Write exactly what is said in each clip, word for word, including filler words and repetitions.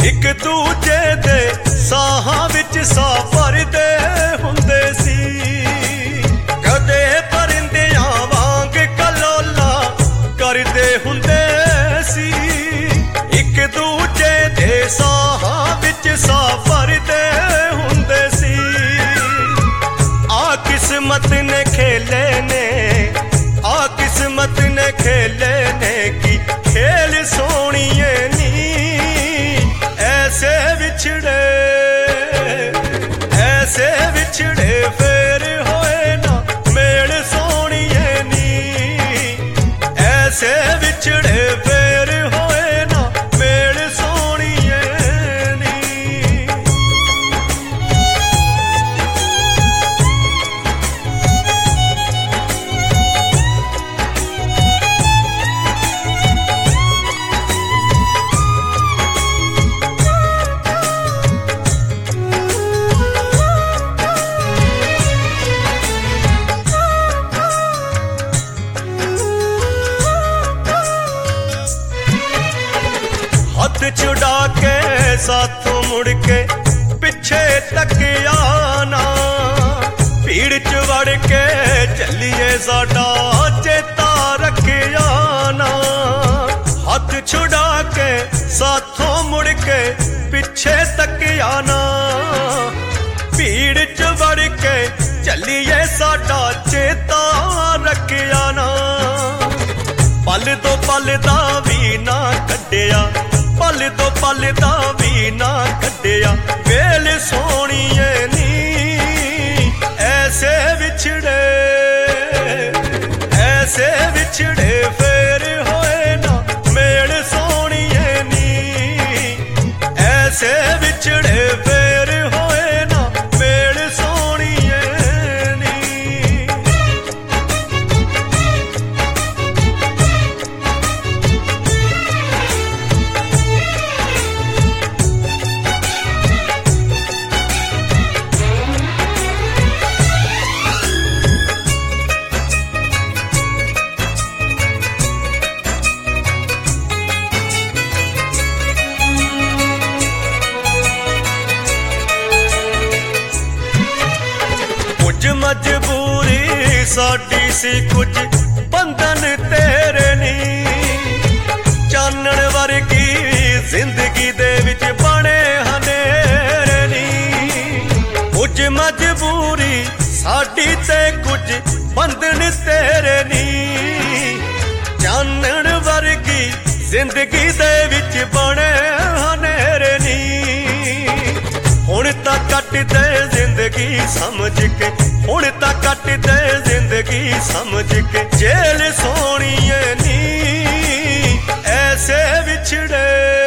एक दूजे दे साहां विच साह भरदे हुंदे सी, कदे परिंदियां वांग कलोला करदे हुंदे सी। एक दूजे दे साहां विच साह भरदे हुंदे सी। आ किस्मत ने खेले ने, आ किस्मत ने खेले ने की खेल सोनिए नी। ऐसे बिछड़े ऐसे बिछड़े फिर होए ना मेल सोनिए नी। ऐसे बिछड़े फिर होए ना मेल सोनिए नी। हाथ छुड़ा के साथों मुड़ के पिछे तकिया ना, भीड़ च वड़ के चलिए साडा चेता रखिया ना। हाथ छुड़ा के साथों मुड़ के पिछे तकिया ना, भीड़ च वड़ के चलिए साडा चेता रखिया ना। पल दो पल दा भी ना कड्डिया, पल दो पल दा भी ना कड्डिया वेल सोनिए नी। ऐसे बिछड़े ऐसे बिछड़े फिर होए ना मेल सोनिए नी। ऐसे बिछड़े फिर होए ना मेल सोनिए नी। कुछ मजबूरी साडी सी, कुछ बंधन तेरे नी। चानण वर्गी जिंदगी दे विच बने हनेरे नी। कुछ मजबूरी साडी ते कुछ बंधन तेरे नी। चानण वर्गी जिंदगी दे विच बने हनेरे नी। हुण तां कट दे जिंदगी समझ के, हुण तां कट दे जिंदगी समझ के जेल सोनिए नी। ऐसे बिछड़े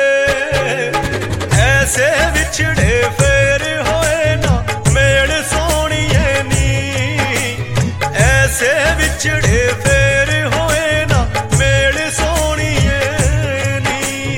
ऐसे बिछड़े फिर होए ना मेल सोनिए नी। ऐसे बिछड़े फिर होए ना मेल सोनिए नी।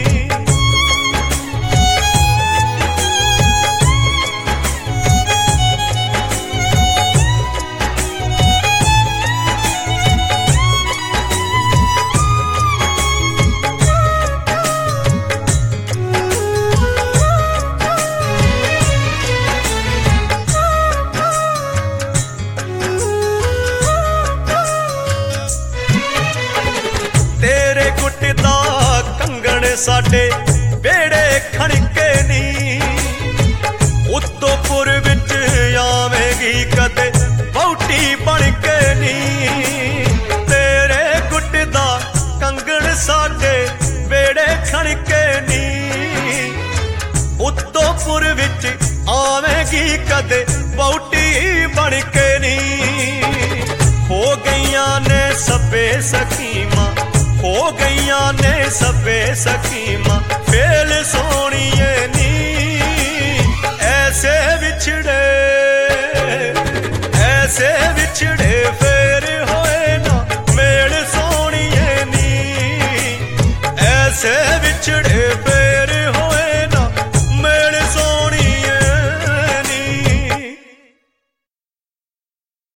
तेरे गुट दा कंगण साडे बेड़े खड़के नी। उत्तों पुर विच आवेगी कदे बौटी बन के नी। तेरे गुट दा कंगण साडे बेड़े खड़के नी। उत्तों पुर विच आवेगी कदे बौटी बन के नी। हो गईयां ने सभे सकीमा, हो गईयां ने सभे सकीमा फेल सोनिए नी। ऐसे बिछड़े ऐसे बिछड़े फिर होए ना मेल सोनिए नी। ऐसे बिछड़े